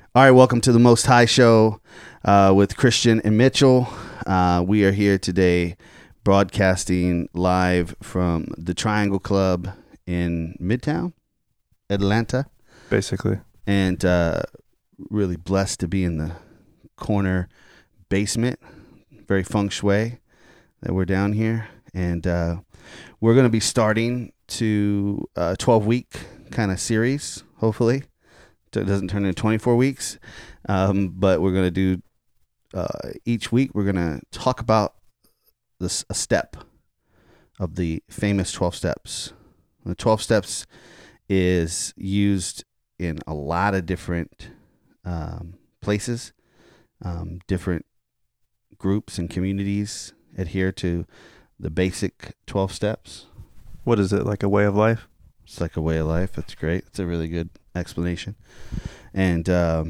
All right, welcome to the Most High Show with Christian and Mitchell. We are here today broadcasting live from the Triangle Club in Midtown, Atlanta. Basically. And really blessed to be in the corner basement. Very feng shui that we're down here. And we're going to be starting to a 12-week kind of series, hopefully. So it doesn't turn into 24 weeks. But we're going to do each week, we're going to talk about a step of the famous 12 steps. The 12 steps is used in a lot of different places. Different groups and communities adhere to the basic 12 steps. What is it, like a way of life? It's like a way of life. That's great. It's a really good explanation. And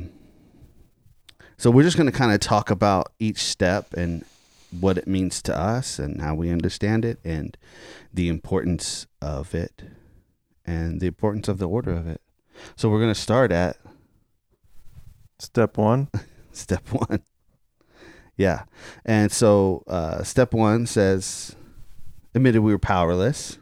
so we're just going to kind of talk about each step and what it means to us and how we understand it and the importance of it and the importance of the order of it. So we're going to start at Step one. Step one. Yeah. And so step one says, admitted we were powerless.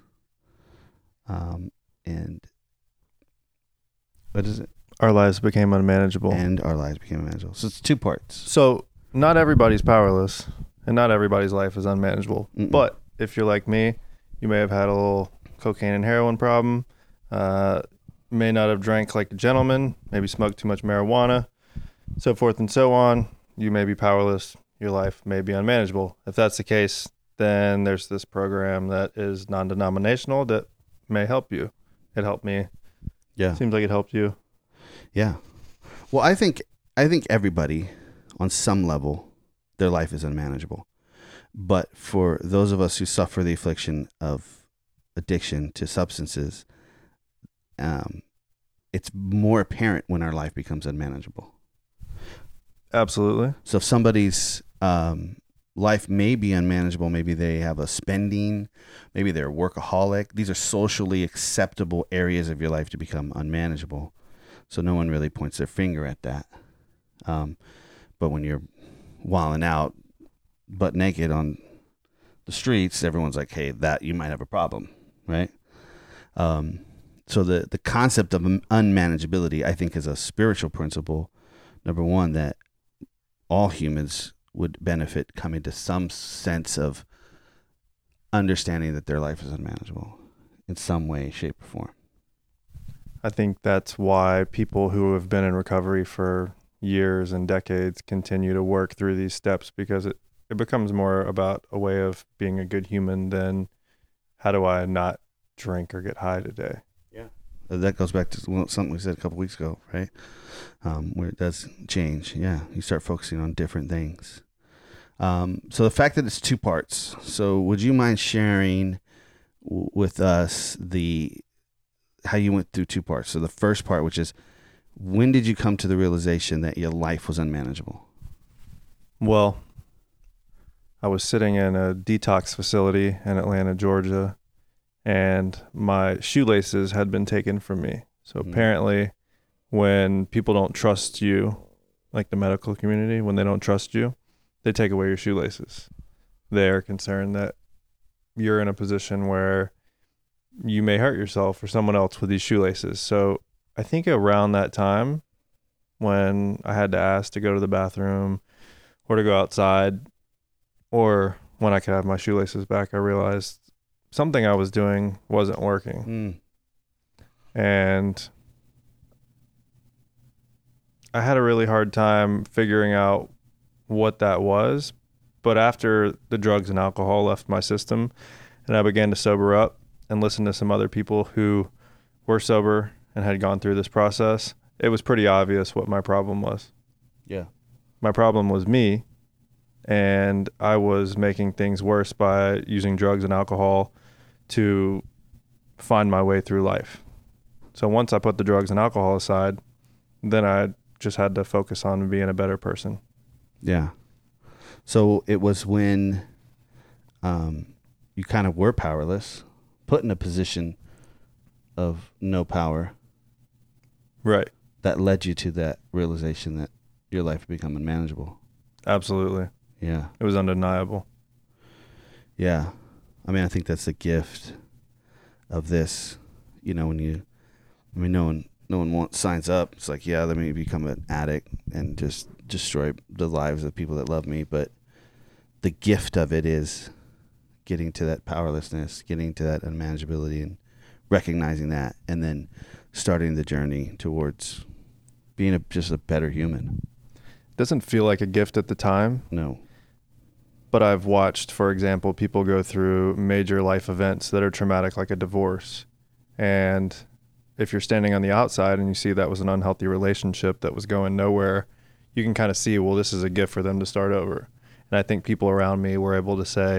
And what is it? Our lives became unmanageable. And our lives became unmanageable. So it's two parts. So not everybody's powerless and not everybody's life is unmanageable. Mm-mm. But if you're like me, you may have had a little cocaine and heroin problem. May not have drank like a gentleman, maybe smoked too much marijuana, so forth and so on. You may be powerless. Your life may be unmanageable. If that's the case, then there's this program that is non-denominational that may help you. It helped me. Yeah. Seems like it helped you. Yeah. Well, I think everybody on some level, their life is unmanageable. But for those of us who suffer the affliction of addiction to substances, it's more apparent when our life becomes unmanageable. Absolutely. So if somebody's life may be unmanageable, maybe they have a spending, maybe they're a workaholic. These are socially acceptable areas of your life to become unmanageable. So no one really points their finger at that. But when you're wilding out butt naked on the streets, everyone's like, hey, that you might have a problem, right? So the concept of unmanageability, I think, is a spiritual principle, number one, that all humans would benefit coming to some sense of understanding that their life is unmanageable in some way, shape, or form. I think that's why people who have been in recovery for years and decades continue to work through these steps, because it becomes more about a way of being a good human than how do I not drink or get high today. Yeah. That goes back to something we said a couple weeks ago, right? Where it does change. Yeah. You start focusing on different things. So the fact that it's two parts. So would you mind sharing with us how you went through two parts? So the first part, which is, when did you come to the realization that your life was unmanageable? Well, I was sitting in a detox facility in Atlanta, Georgia, and my shoelaces had been taken from me. So apparently when people don't trust you, like the medical community, when they don't trust you, they take away your shoelaces. They're concerned that you're in a position where you may hurt yourself or someone else with these shoelaces. So I think around that time, when I had to ask to go to the bathroom or to go outside, or when I could have my shoelaces back, I realized something I was doing wasn't working. And I had a really hard time figuring out what that was. But after the drugs and alcohol left my system and I began to sober up and listen to some other people who were sober and had gone through this process, it was pretty obvious what my problem was. Yeah. My problem was me, and I was making things worse by using drugs and alcohol to find my way through life. So once I put the drugs and alcohol aside, then I just had to focus on being a better person. Yeah. So it was when you kind of were powerless, put in a position of no power. Right. that led you to that realization that your life would become unmanageable. Absolutely. Yeah. It was undeniable. Yeah. I mean, I think that's the gift of this. You know, no one signs up. It's like, yeah, let me become an addict and just destroy the lives of people that love me. But the gift of it is getting to that powerlessness, getting to that unmanageability, and recognizing that, and then starting the journey towards being just a better human. Doesn't feel like a gift at the time. No. But I've watched, for example, people go through major life events that are traumatic, like a divorce. And if you're standing on the outside and you see that was an unhealthy relationship that was going nowhere, you can kind of see, well, this is a gift for them to start over. And I think people around me were able to say,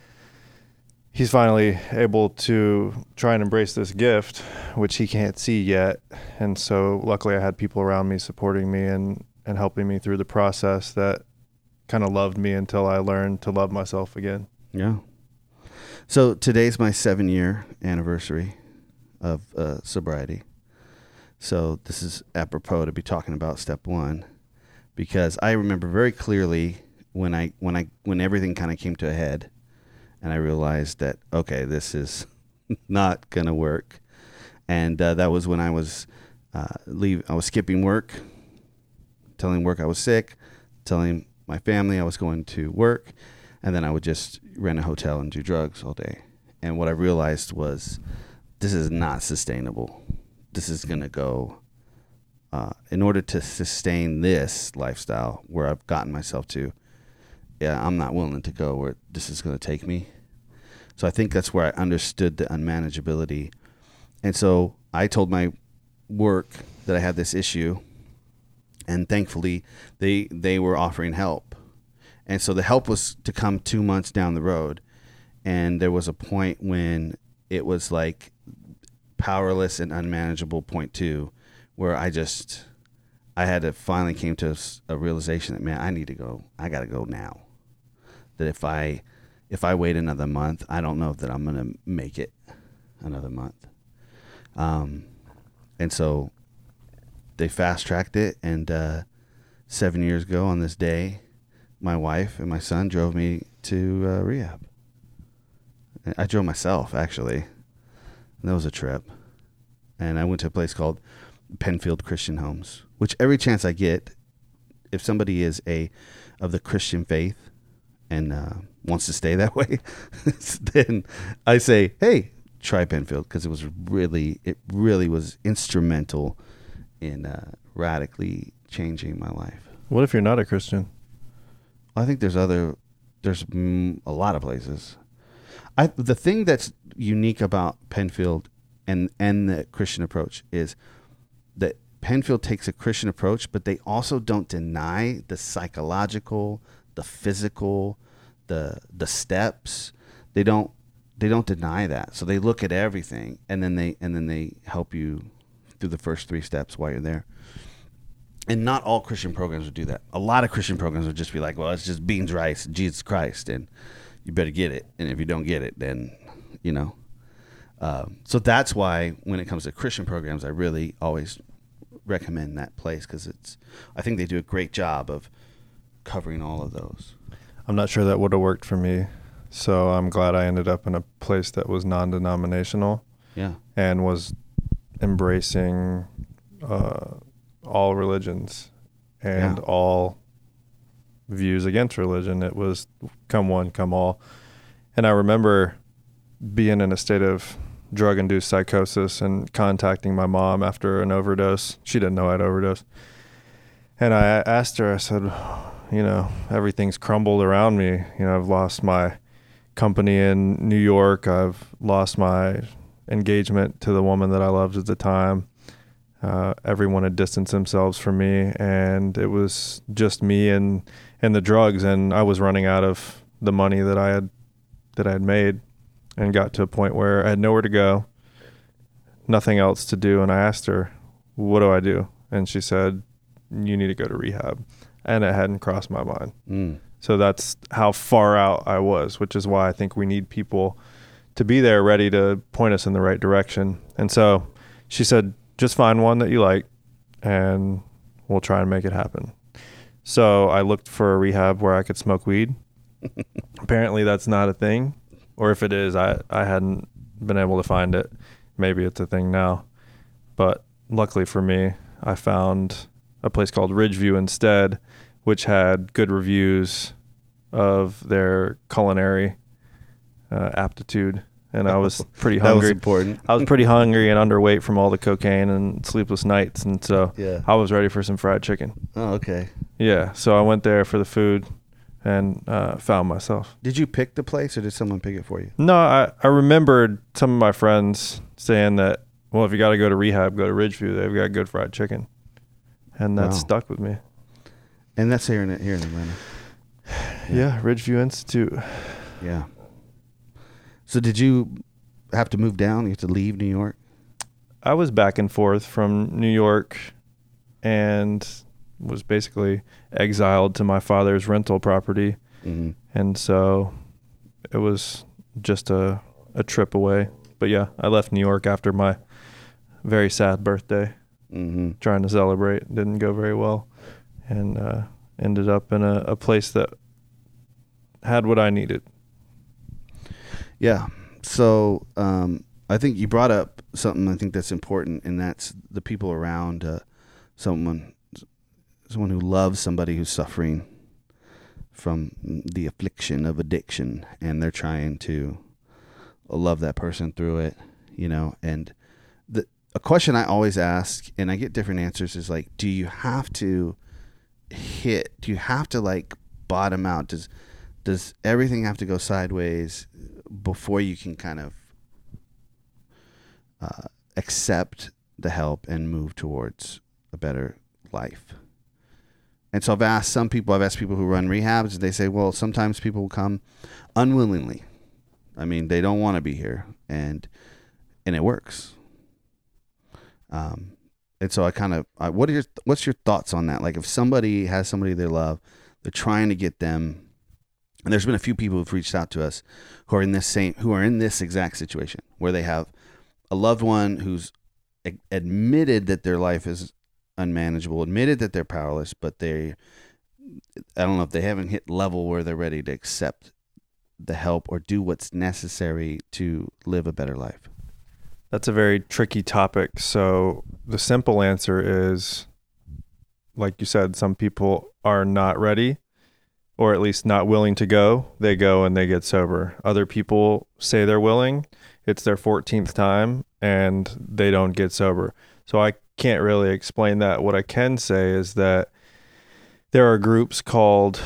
he's finally able to try and embrace this gift, which he can't see yet. And so luckily I had people around me supporting me and helping me through the process that kind of loved me until I learned to love myself again. Yeah. So today's my 7-year anniversary of sobriety. So this is apropos to be talking about step 1, because I remember very clearly when everything kind of came to a head, and I realized that, okay, this is not gonna work. And that was when I was I was skipping work, telling work I was sick, telling my family I was going to work, and then I would just rent a hotel and do drugs all day. And what I realized was, this is not sustainable. This is going to go, in order to sustain this lifestyle where I've gotten myself to, I'm not willing to go where this is going to take me. So I think that's where I understood the unmanageability. And so I told my work that I had this issue, and thankfully they were offering help. And so the help was to come 2 months down the road. And there was a point when it was like powerless and unmanageable point 2, where I had to finally came to a realization that, man, I got to go now. That if I wait another month, I don't know that I'm going to make it another month. And so they fast-tracked it, and 7 years ago on this day, my wife and my son drove me to rehab. I drove myself, actually. And that was a trip. And I went to a place called Penfield Christian Homes, which every chance I get, if somebody is of the Christian faith and wants to stay that way, then I say, hey, try Penfield, because it really was instrumental in radically changing my life. What if you're not a Christian? I think there's a lot of places. The thing that's unique about Penfield and the Christian approach is that Penfield takes a Christian approach, but they also don't deny the psychological, the physical, the steps. They don't deny that. So they look at everything, and then they help you through the first 3 steps while you're there. And not all Christian programs would do that. A lot of Christian programs would just be like, well, it's just beans, rice, Jesus Christ, and you better get it. And if you don't get it, then, so that's why when it comes to Christian programs, I really always recommend that place, because I think they do a great job of covering all of those. I'm not sure that would have worked for me. So I'm glad I ended up in a place that was non-denominational. Yeah. And was embracing all religions and all views against religion. It was come one, come all. And I remember being in a state of drug-induced psychosis and contacting my mom after an overdose. She didn't know I'd overdosed. And I asked her, I said, everything's crumbled around me. I've lost my company in New York. I've lost my engagement to the woman that I loved at the time. Everyone had distanced themselves from me, and it was just me and the drugs, and I was running out of the money that I had made, and got to a point where I had nowhere to go, nothing else to do. And I asked her, what do I do? And she said, you need to go to rehab. And it hadn't crossed my mind. So that's how far out I was, which is why I think we need people to be there ready to point us in the right direction. And so she said, just find one that you like, and we'll try and make it happen. So I looked for a rehab where I could smoke weed. Apparently that's not a thing, or if it is, I hadn't been able to find it. Maybe it's a thing now, but luckily for me, I found a place called Ridgeview instead, which had good reviews of their culinary aptitude. And I was pretty hungry. That was important. I was pretty hungry and underweight from all the cocaine and sleepless nights. And so I was ready for some fried chicken. Oh, okay. Yeah. So I went there for the food and found myself. Did you pick the place or did someone pick it for you? No, I remembered some of my friends saying that, well, if you got to go to rehab, go to Ridgeview. They've got good fried chicken. And that stuck with me. And that's here in Atlanta. Yeah, Ridgeview Institute. Yeah. So did you have to move down? You have to leave New York? I was back and forth from New York and was basically exiled to my father's rental property. Mm-hmm. And so it was just a trip away. But yeah, I left New York after my very sad birthday, trying to celebrate. Didn't go very well. And ended up in a place that had what I needed. Yeah. So I think you brought up something I think that's important, and that's the people around someone who loves somebody who's suffering from the affliction of addiction, and they're trying to love that person through it, and a question I always ask, and I get different answers, is like, do you have to like bottom out? Does everything have to go sideways before you can kind of accept the help and move towards a better life? And so I've asked people who run rehabs, and they say, well, sometimes people will come unwillingly. I mean, they don't want to be here, and it works. And so what's your thoughts on that? Like, if somebody has somebody they love, they're trying to get them. And there's been a few people who've reached out to us who are in this exact situation where they have a loved one who's admitted that their life is unmanageable, admitted that they're powerless, but I don't know if they haven't hit level where they're ready to accept the help or do what's necessary to live a better life. That's a very tricky topic. So the simple answer is, like you said, some people are not ready, or at least not willing to go. They go and they get sober. Other people say they're willing. It's their 14th time and they don't get sober. So I can't really explain that. What I can say is that there are groups called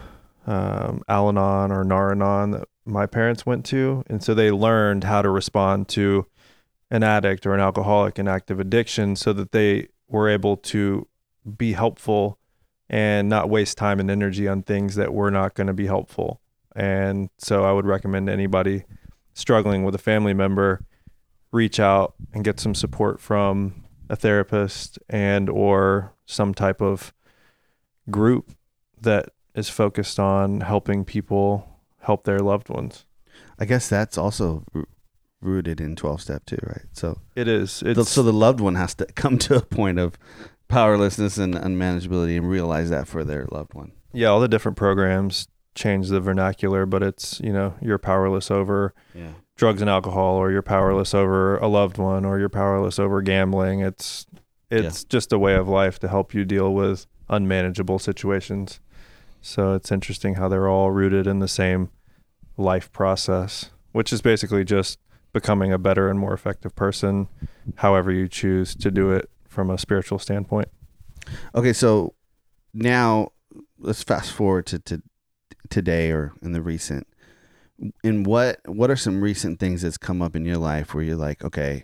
Al-Anon or Nar-Anon that my parents went to. And so they learned how to respond to an addict or an alcoholic in active addiction so that they were able to be helpful and not waste time and energy on things that were not going to be helpful. And so I would recommend anybody struggling with a family member reach out and get some support from a therapist and or some type of group that is focused on helping people help their loved ones. I guess that's also rooted in 12-step too, right? So it is. So the loved one has to come to a point of powerlessness and unmanageability and realize that for their loved one. Yeah, all the different programs change the vernacular, but it's, you're powerless over drugs and alcohol, or you're powerless over a loved one, or you're powerless over gambling. It's just a way of life to help you deal with unmanageable situations. So it's interesting how they're all rooted in the same life process, which is basically just becoming a better and more effective person, however you choose to do it from a spiritual standpoint. Okay, so now let's fast forward to today or in the recent. And what are some recent things that's come up in your life where you're like, okay,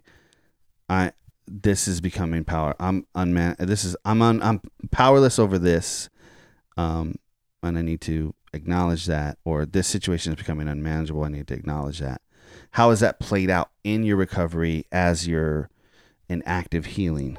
this is becoming power. I'm powerless over this, and I need to acknowledge that. Or this situation is becoming unmanageable. I need to acknowledge that. How has that played out in your recovery as you're in active healing?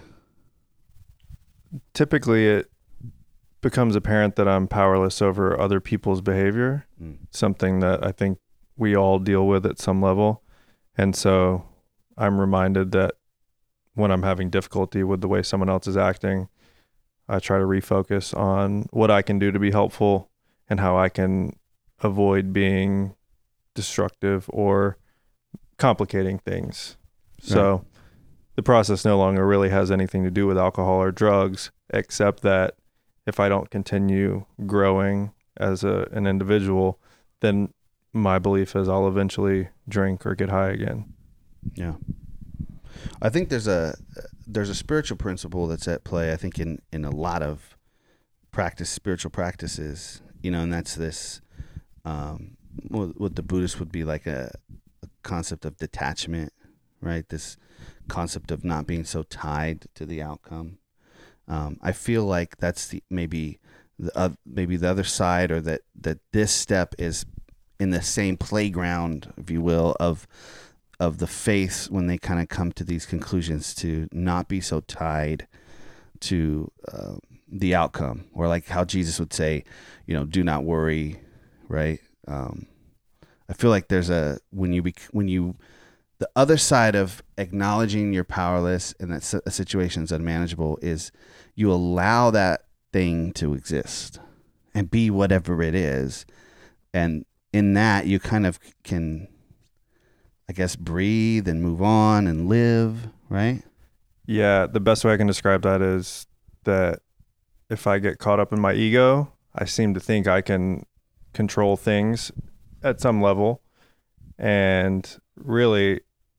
Typically, it becomes apparent that I'm powerless over other people's behavior, something that I think we all deal with at some level. And so I'm reminded that when I'm having difficulty with the way someone else is acting, I try to refocus on what I can do to be helpful and how I can avoid being destructive or complicating things. So Right. the process no longer really has anything to do with alcohol or drugs, except that if I don't continue growing as an individual, then my belief is I'll eventually drink or get high again. Yeah. I think there's a spiritual principle that's at play, I think, in a lot of spiritual practices, and that's this, what the Buddhists would be like a concept of detachment, right? This concept of not being so tied to the outcome. I feel like that's maybe the other side, or that this step is in the same playground, if you will, of the faith, when they kind of come to these conclusions to not be so tied to the outcome, or like how Jesus would say, do not worry, right? I feel like there's when you the other side of acknowledging you're powerless and that a situation is unmanageable is you allow that thing to exist and be whatever it is, and in that you kind of can, I guess, breathe and move on and live, right? Yeah, the best way I can describe that is that if I get caught up in my ego, I seem to think I can control things at some level. And really,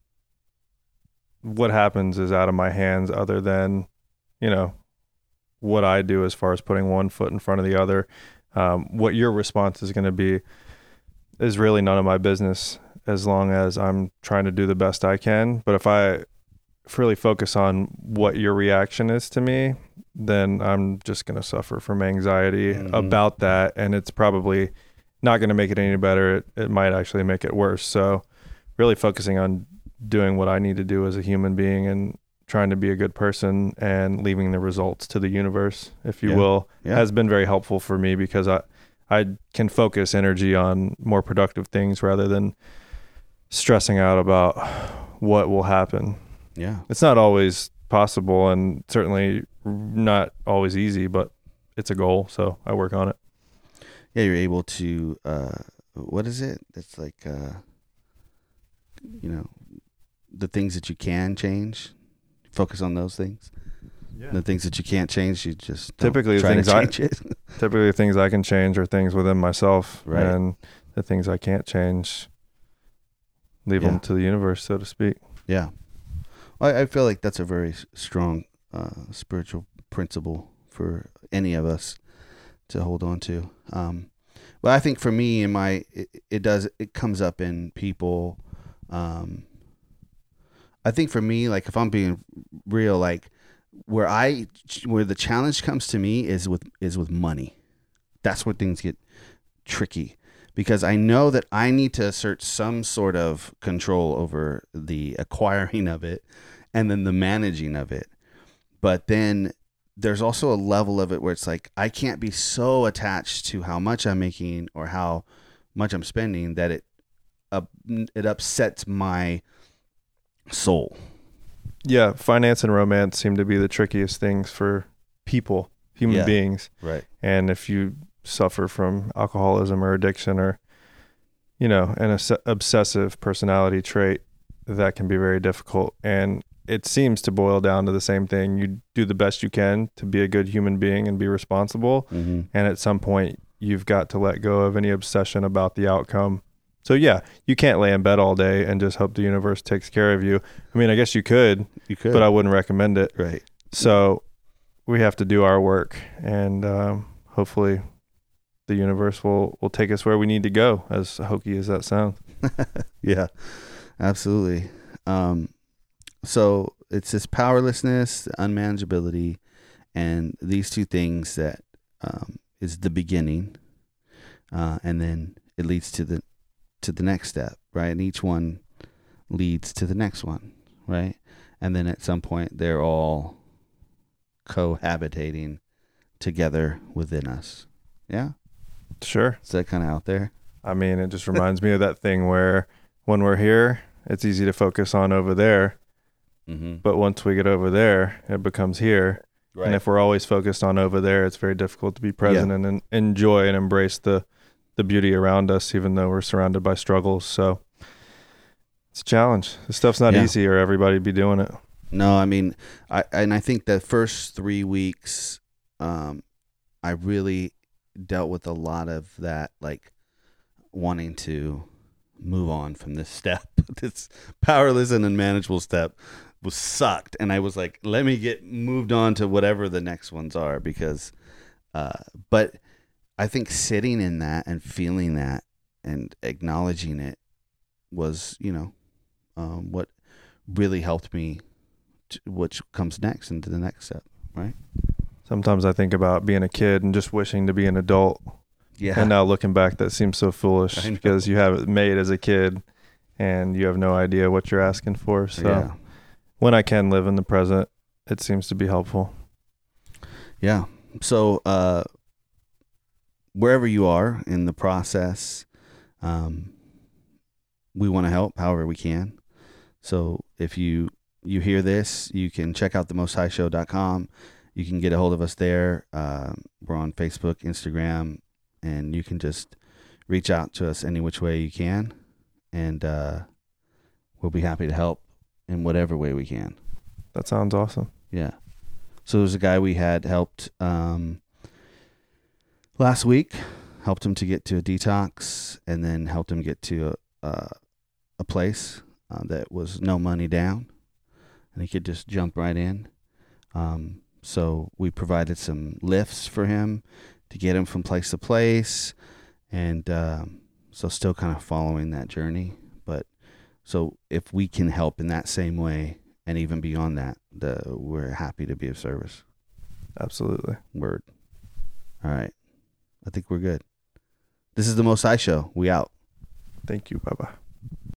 what happens is out of my hands, other than, what I do as far as putting one foot in front of the other. What your response is going to be is really none of my business, as long as I'm trying to do the best I can. But if I really focus on what your reaction is to me, then I'm just going to suffer from anxiety about that. And it's probably not going to make it any better. It might actually make it worse. So really focusing on doing what I need to do as a human being and trying to be a good person and leaving the results to the universe, if you will, has been very helpful for me, because I can focus energy on more productive things rather than stressing out about what will happen. Yeah. It's not always possible, and certainly not always easy, but it's a goal. So I work on it. Yeah. You're able to, what is it? It's like, the things that you can change, focus on those things. Yeah. The things that you can't change, you just typically try to change it. Typically the things I can change are things within myself, right? And the things I can't change, leave them to the universe, so to speak. Yeah. I feel like that's a very strong spiritual principle for any of us to hold on to. But I think for me, it comes up in people. I think for me, like, if I'm being real, like where the challenge comes to me is with money. That's where things get tricky, because I know that I need to assert some sort of control over the acquiring of it and then the managing of it. But then there's also a level of it where it's like, I can't be so attached to how much I'm making or how much I'm spending that it upsets my soul. Yeah, finance and romance seem to be the trickiest things for people, human beings. Right. And if you suffer from alcoholism or addiction or, an obsessive personality trait, that can be very difficult. And it seems to boil down to the same thing. You do the best you can to be a good human being and be responsible. Mm-hmm. And at some point, you've got to let go of any obsession about the outcome. So yeah, you can't lay in bed all day and just hope the universe takes care of you. I mean, I guess you could, but I wouldn't recommend it. Right. So we have to do our work, and hopefully the universe will take us where we need to go, as hokey as that sounds. Yeah, absolutely. So it's this powerlessness, the unmanageability, and these two things that is the beginning, and then it leads to the next step, right? And each one leads to the next one, right? And then at some point, they're all cohabitating together within us. Yeah? Sure. Is that kind of out there? I mean, it just reminds me of that thing where when we're here, it's easy to focus on over there. Mm-hmm. But once we get over there, it becomes here. Right. And if we're always focused on over there, it's very difficult to be present and enjoy and embrace the beauty around us, even though we're surrounded by struggles. So it's a challenge. This stuff's not easy, or everybody'd be doing it. No, I mean, I think the first 3 weeks, I really dealt with a lot of that, like wanting to move on from this step, this powerless and unmanageable step was sucked. And I was like, let me get moved on to whatever the next ones are, because, but I think sitting in that and feeling that and acknowledging it was, what really helped me, which comes next into the next step. Right. Sometimes I think about being a kid and just wishing to be an adult. Yeah. And now looking back, that seems so foolish because you have it made as a kid and you have no idea what you're asking for. So when I can live in the present, it seems to be helpful. Yeah. So wherever you are in the process, we want to help however we can. So if you hear this, you can check out themosthighshow.com. You can get a hold of us there. We're on Facebook, Instagram, and you can just reach out to us any which way you can, and we'll be happy to help in whatever way we can. That sounds awesome. Yeah. So there's a guy we had helped last week, helped him to get to a detox, and then helped him get to a place that was no money down, and he could just jump right in. So we provided some lifts for him to get him from place to place, and so still kind of following that journey. But so if we can help in that same way and even beyond that, we're happy to be of service. Absolutely. Word. All right. I think we're good. This is the Most High Show. We out. Thank you. Bye-bye.